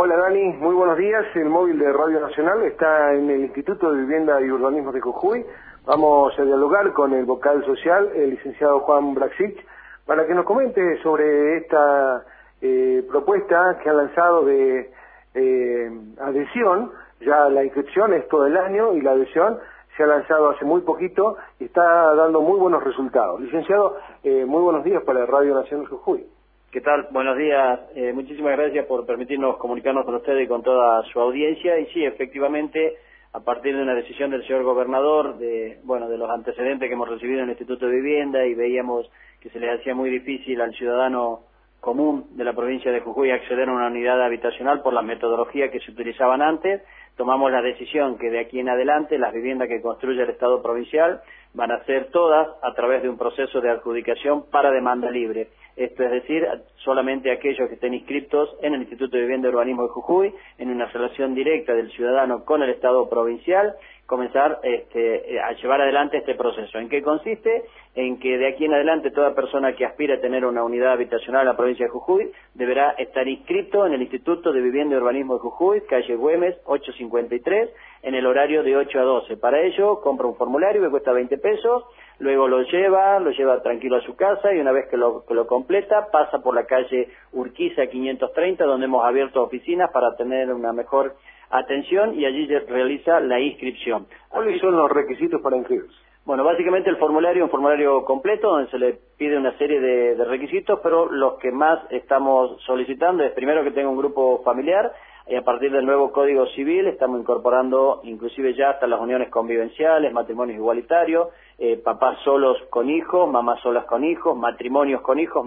Hola Dani, muy buenos días. El móvil de Radio Nacional está en el Instituto de Vivienda y Urbanismo de Jujuy. Vamos a dialogar con el vocal social, el licenciado Juan Braxich, para que nos comente sobre esta propuesta que han lanzado de adhesión. Ya la inscripción es todo el año y la adhesión se ha lanzado hace muy poquito y está dando muy buenos resultados. Licenciado, muy buenos días para Radio Nacional Jujuy. ¿Qué tal? Buenos días. Muchísimas gracias por permitirnos comunicarnos con ustedes y con toda su audiencia. Y sí, efectivamente, a partir de una decisión del señor gobernador, de los antecedentes que hemos recibido en el Instituto de Vivienda, y veíamos que se les hacía muy difícil al ciudadano común de la provincia de Jujuy acceder a una unidad habitacional por la metodología que se utilizaban antes, tomamos la decisión que de aquí en adelante las viviendas que construye el Estado provincial van a ser todas a través de un proceso de adjudicación para demanda libre. Esto es decir, solamente aquellos que estén inscritos en el Instituto de Vivienda y Urbanismo de Jujuy, en una relación directa del ciudadano con el Estado provincial, comenzar a llevar adelante este proceso. ¿En qué consiste? En que de aquí en adelante toda persona que aspire a tener una unidad habitacional en la provincia de Jujuy deberá estar inscrito en el Instituto de Vivienda y Urbanismo de Jujuy, calle Güemes 853, en el horario de 8 a 12. Para ello compra un formulario que cuesta 20 pesos, luego lo lleva tranquilo a su casa, y una vez que lo completa pasa por la calle Urquiza 530, donde hemos abierto oficinas para tener una mejor atención, y allí realiza la inscripción. ¿Cuáles son los requisitos para inscribirse? Bueno, básicamente el formulario es un formulario completo donde se le pide una serie de requisitos, pero los que más estamos solicitando es primero que tenga un grupo familiar, y a partir del nuevo Código Civil estamos incorporando inclusive ya hasta las uniones convivenciales, matrimonios igualitarios, papás solos con hijos, mamás solas con hijos, matrimonios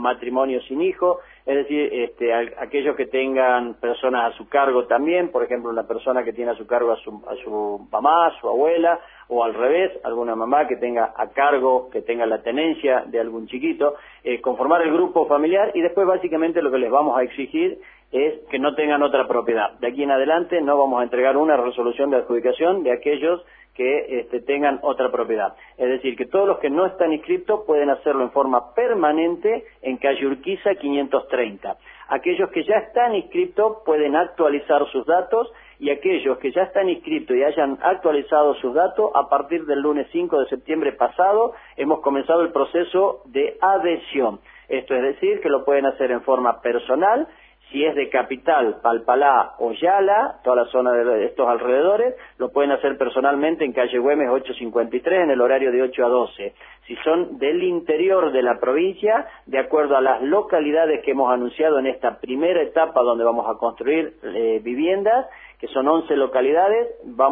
sin hijos, es decir, aquellos que tengan personas a su cargo también, por ejemplo, una persona que tiene a su cargo a su mamá, a su abuela, o al revés, alguna mamá que tenga a cargo, que tenga la tenencia de algún chiquito, conformar el grupo familiar, y después básicamente lo que les vamos a exigir es que no tengan otra propiedad. De aquí en adelante no vamos a entregar una resolución de adjudicación de aquellos que tengan otra propiedad. Es decir, que todos los que no están inscritos pueden hacerlo en forma permanente en calle Urquiza 530. Aquellos que ya están inscritos pueden actualizar sus datos, y aquellos que ya están inscritos y hayan actualizado sus datos, a partir del lunes 5 de septiembre pasado hemos comenzado el proceso de adhesión. Esto es decir, que lo pueden hacer en forma personal. Si es de Capital, Palpalá o Yala, toda la zona de estos alrededores, lo pueden hacer personalmente en calle Güemes 853 en el horario de 8 a 12. Si son del interior de la provincia, de acuerdo a las localidades que hemos anunciado en esta primera etapa donde vamos a construir viviendas, que son 11 localidades,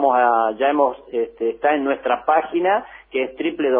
está en nuestra página, que es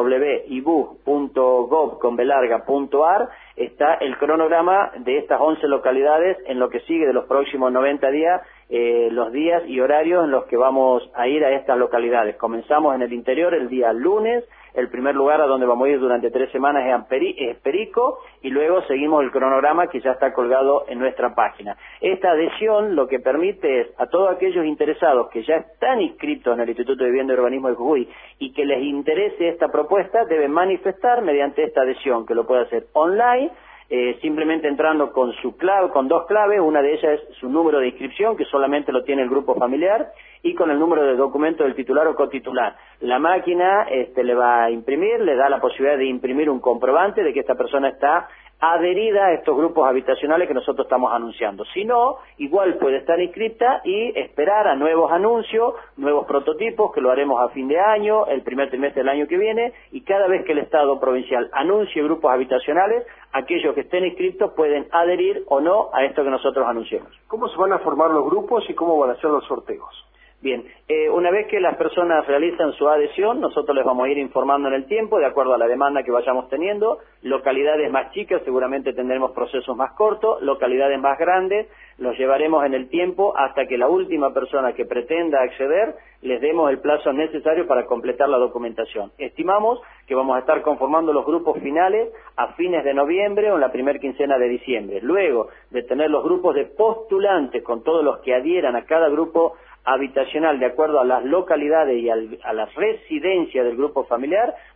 www.ibu.gov.ar, está el cronograma de estas 11 localidades en lo que sigue de los próximos 90 días, los días y horarios en los que vamos a ir a estas localidades. Comenzamos en el interior el día lunes. El primer lugar a donde vamos a ir durante 3 semanas es Perico, y luego seguimos el cronograma que ya está colgado en nuestra página. Esta adhesión lo que permite es a todos aquellos interesados que ya están inscritos en el Instituto de Vivienda y Urbanismo de Jujuy y que les interese esta propuesta, deben manifestar mediante esta adhesión, que lo puede hacer online, simplemente entrando con su clave, con 2 claves. Una de ellas es su número de inscripción, que solamente lo tiene el grupo familiar, y con el número de documento del titular o cotitular. La máquina le va a imprimir, le da la posibilidad de imprimir un comprobante de que esta persona está adherida a estos grupos habitacionales que nosotros estamos anunciando. Si no, igual puede estar inscrita y esperar a nuevos anuncios, nuevos prototipos, que lo haremos a fin de año, el primer trimestre del año que viene, y cada vez que el Estado provincial anuncie grupos habitacionales, aquellos que estén inscritos pueden adherir o no a esto que nosotros anunciemos. ¿Cómo se van a formar los grupos y cómo van a ser los sorteos? Bien, una vez que las personas realizan su adhesión, nosotros les vamos a ir informando en el tiempo, de acuerdo a la demanda que vayamos teniendo. Localidades más chicas seguramente tendremos procesos más cortos, localidades más grandes los llevaremos en el tiempo hasta que la última persona que pretenda acceder les demos el plazo necesario para completar la documentación. Estimamos que vamos a estar conformando los grupos finales a fines de noviembre o en la primera quincena de diciembre. Luego de tener los grupos de postulantes con todos los que adhieran a cada grupo habitacional de acuerdo a las localidades y a la residencia del grupo familiar,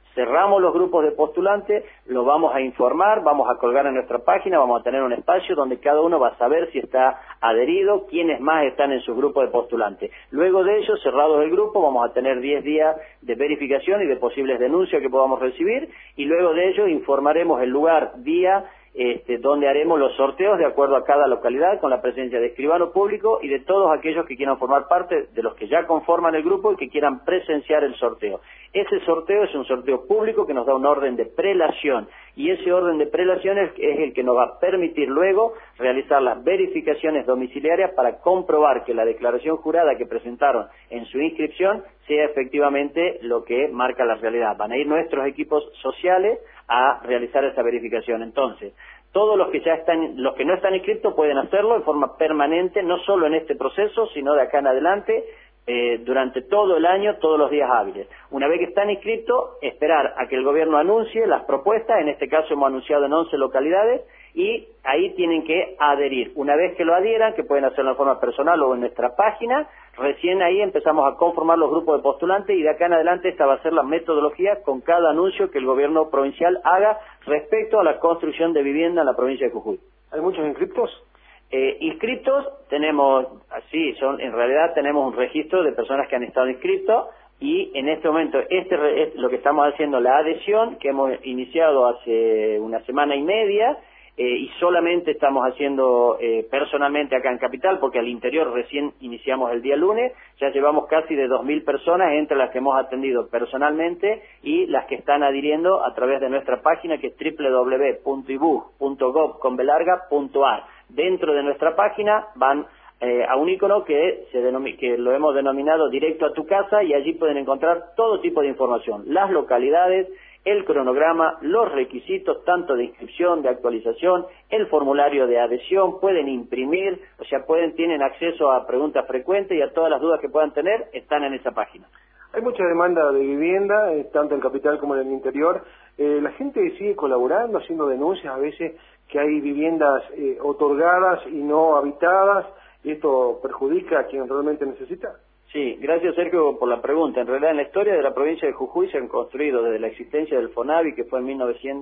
cerramos los grupos de postulantes, los vamos a informar, vamos a colgar en nuestra página, vamos a tener un espacio donde cada uno va a saber si está adherido, quiénes más están en su grupo de postulantes. Luego de ello, cerrados el grupo, vamos a tener 10 días de verificación y de posibles denuncias que podamos recibir, y luego de ello informaremos el lugar, día, donde haremos los sorteos de acuerdo a cada localidad, con la presencia de escribano público y de todos aquellos que quieran formar parte, de los que ya conforman el grupo y que quieran presenciar el sorteo. Ese sorteo es un sorteo público que nos da un orden de prelación, y ese orden de prelación es el que nos va a permitir luego realizar las verificaciones domiciliarias para comprobar que la declaración jurada que presentaron en su inscripción sea efectivamente lo que marca la realidad. Van a ir nuestros equipos sociales a realizar esa verificación. Entonces, todos los que no están inscritos pueden hacerlo en forma permanente, no solo en este proceso, sino de acá en adelante, durante todo el año, todos los días hábiles. Una vez que están inscritos, esperar a que el gobierno anuncie las propuestas, en este caso hemos anunciado en 11 localidades, y ahí tienen que adherir. Una vez que lo adhieran, que pueden hacerlo de forma personal o en nuestra página, recién ahí empezamos a conformar los grupos de postulantes, y de acá en adelante esta va a ser la metodología con cada anuncio que el gobierno provincial haga respecto a la construcción de vivienda en la provincia de Jujuy. ¿Hay muchos inscriptos? Inscritos tenemos, en realidad tenemos un registro de personas que han estado inscritos, y en este momento lo que estamos haciendo, la adhesión que hemos iniciado hace una semana y media, y solamente estamos haciendo personalmente acá en Capital, porque al interior recién iniciamos el día lunes. Ya llevamos casi de 2.000 personas, entre las que hemos atendido personalmente y las que están adhiriendo a través de nuestra página, que es www.ibug.gov.ar. Dentro de nuestra página van a un icono que lo hemos denominado Directo a tu casa, y allí pueden encontrar todo tipo de información, las localidades, el cronograma, los requisitos tanto de inscripción, de actualización, el formulario de adhesión, pueden imprimir, o sea, tienen acceso a preguntas frecuentes, y a todas las dudas que puedan tener están en esa página. Hay mucha demanda de vivienda, tanto en Capital como en el interior. La gente sigue colaborando, haciendo denuncias, a veces que hay viviendas otorgadas y no habitadas, y esto perjudica a quien realmente necesita. Sí, gracias Sergio por la pregunta. En realidad, en la historia de la provincia de Jujuy se han construido, desde la existencia del FONAVI, que fue en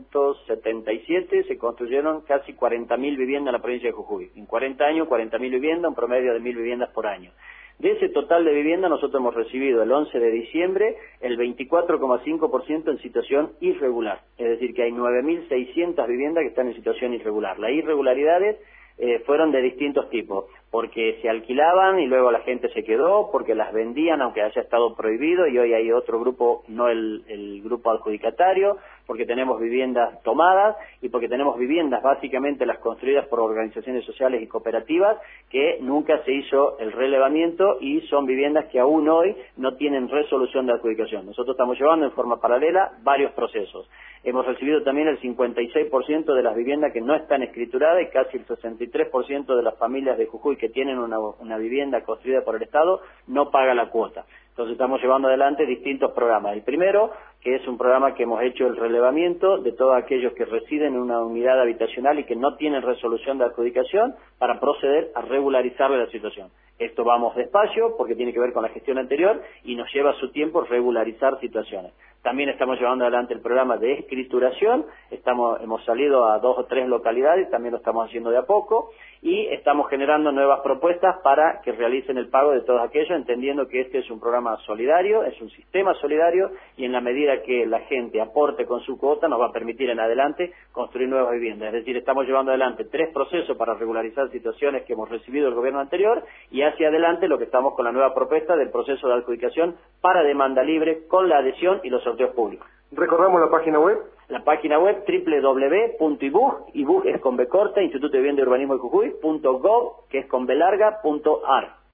1977, se construyeron casi 40.000 viviendas en la provincia de Jujuy. En 40 años, 40.000 viviendas, un promedio de 1.000 viviendas por año. De ese total de viviendas, nosotros hemos recibido el 11 de diciembre el 24,5% en situación irregular. Es decir, que hay 9.600 viviendas que están en situación irregular. Las irregularidades fueron de distintos tipos, porque se alquilaban y luego la gente se quedó, porque las vendían aunque haya estado prohibido, y hoy hay otro grupo, no el grupo adjudicatario, porque tenemos viviendas tomadas, y porque tenemos viviendas básicamente las construidas por organizaciones sociales y cooperativas, que nunca se hizo el relevamiento, y son viviendas que aún hoy no tienen resolución de adjudicación. Nosotros estamos llevando en forma paralela varios procesos. Hemos recibido también el 56% de las viviendas que no están escrituradas, y casi el 63% de las familias de Jujuy que tienen una vivienda construida por el Estado no paga la cuota. Entonces estamos llevando adelante distintos programas. El primero, que es un programa que hemos hecho el relevamiento de todos aquellos que residen en una unidad habitacional y que no tienen resolución de adjudicación, para proceder a regularizarle la situación. Esto vamos despacio porque tiene que ver con la gestión anterior y nos lleva su tiempo regularizar situaciones. También estamos llevando adelante el programa de escrituración, hemos salido a 2 o 3 localidades, también lo estamos haciendo de a poco, y estamos generando nuevas propuestas para que realicen el pago de todos aquellos, entendiendo que este es un programa solidario, es un sistema solidario, y en la medida que la gente aporte con su cuota nos va a permitir en adelante construir nuevas viviendas. Es decir, estamos llevando adelante 3 procesos para regularizar situaciones que hemos recibido del gobierno anterior, y hacia adelante lo que estamos con la nueva propuesta del proceso de adjudicación para demanda libre, con la adhesión y los sorteos públicos. ¿Recordamos la página web? La página web www.ibug, ibug es con B corta, Instituto de Vivienda y Urbanismo de Jujuy, .gov, que es con B larga, .ar.